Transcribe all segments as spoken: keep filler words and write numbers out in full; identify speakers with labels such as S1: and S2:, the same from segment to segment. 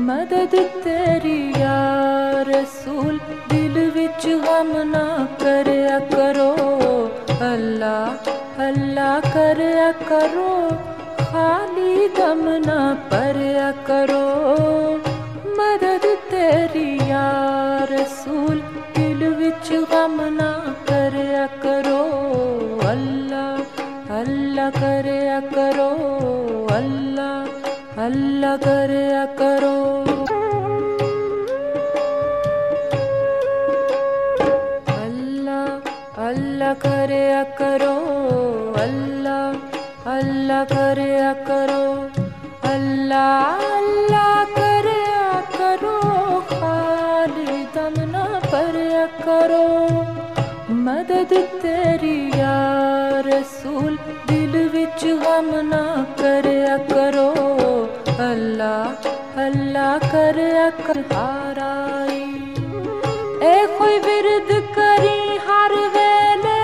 S1: मदद तेरी या रसूल, दिल विच गम ना करया करो। अल्लाह अल्लाह करया करो, खाली दम ना परया करो। मदद तेरी या रसूल, दिल विच गम ना करया करो। अल्लाह अल्लाह करया करो, अल्लाह अल्लाह करया करो। अल्लाह अल्लाह करया करो, अल्लाह अल्लाह करया करो। अल्लाह अल्लाह करया करो, खाली दम ना परया करो। मदद तेरी या रसूल, दिल विच गम ना करया करो। अल्लाह अल्लाह करया कर हाराई, ए कोई विरद करी हर वेले,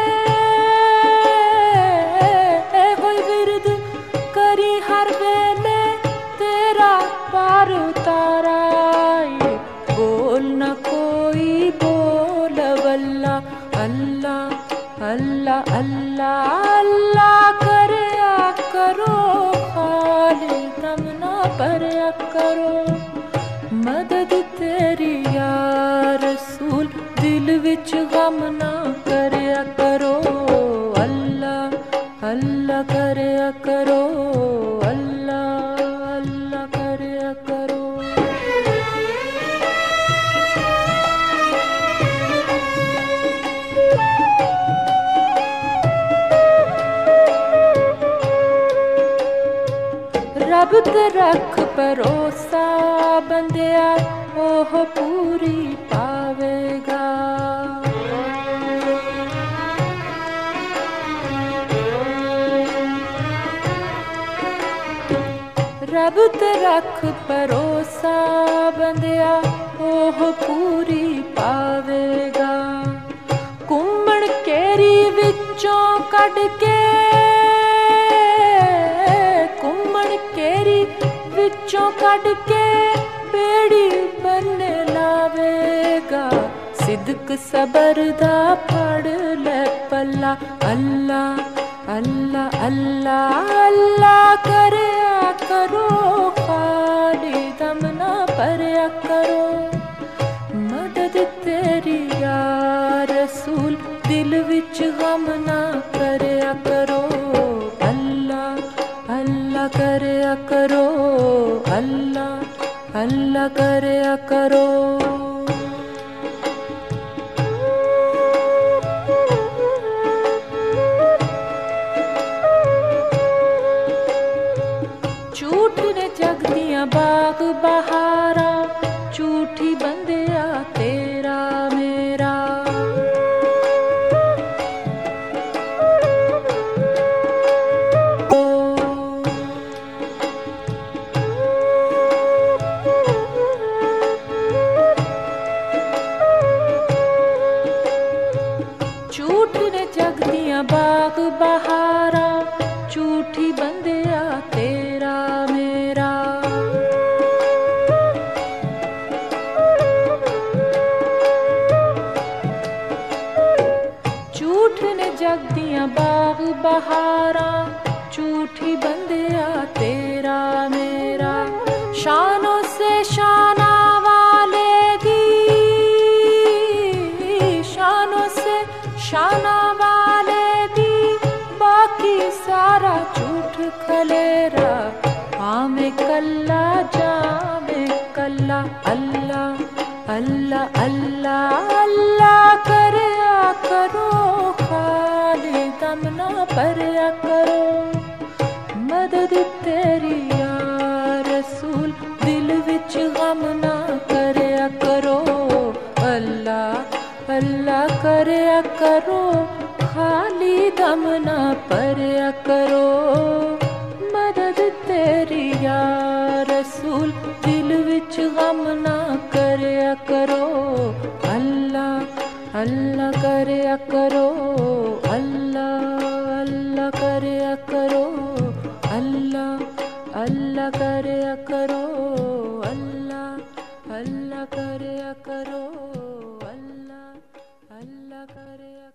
S1: ए कोई विरद करी हर वेले, तेरा पार उताराई। बोल न कोई बोल वल्ला, अल्लाह अल्लाह अल्लाह अल्लाह करया करो, खाली दम ना परया करो। मदद तेरी या रसूल, दिल विच गम ना करया करो। अल्लाह अल्लाह करया करो, अल्लाह अल्लाह करया करो। रब ते रख भरोसा, बंदिया ओह पूरी पावेगा। रब ते रख भरोसा, बंदिया ओह पूरी पावेगा। घूमण केरी विचों कढ के, घूमण केरी विचों कढ के, बेड़ी बन्ने लावेगा। सिदक सबर दा फड़ ले पल्ला। अल्लाह अल्लाह अल्लाह अल्लाह करया करो, खाली दम ना परया करो। मदद तेरी या रसूल, दिल विच गम ना करया करो। अल्लाह अल्लाह करया करो, अल्लाह अल्लाह करया करो। झूठ ने जगदियां बाग बहारा, झूठी बंदिया तेरा मेरा। झूठ ने जगदियां बाग बहारा, झूठी बंदिया तेरा मेरा। झूठ ने जगदियां बाग बहारा, झूठी बंदिया तेरा मेरा। शानों से शाना वाले दी, शानों से शाना वाले दी, बाकी सारा झूठ खलेरा। आमे कल्ला जामे कल्ला। अल्लाह अल्लाह अल्लाह अल्लाह करया करो, खाली दम ना परया करो। मदद तेरी या रसूल, दिल विच गम ना करया करो। अल्लाह अल्लाह करया करो, खाली दम ना परया करो। मदद तेरी या रसूल, दिल विच गम ना करया करो। अल्लाह अल्लाह करया करो, अल्लाह अल्लाह करया करो। अल्लाह अल्लाह करया करो, अल्लाह करया करो, अल्लाह अल्लाह करया